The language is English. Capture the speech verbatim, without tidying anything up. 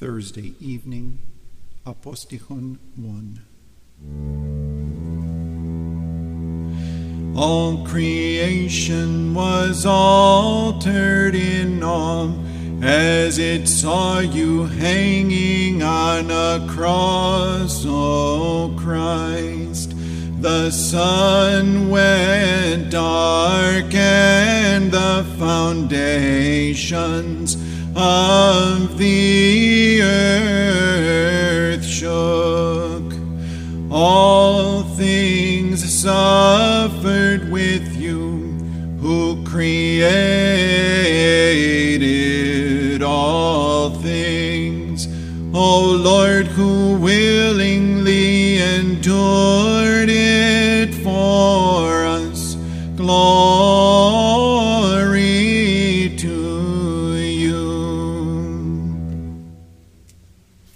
Thursday evening, Apostichon one. All creation was altered in awe as it saw you hanging on a cross, O Christ. The sun went dark and the foundations of the earth shook. All things suffered with you, who created all things. O Lord, who willingly endured in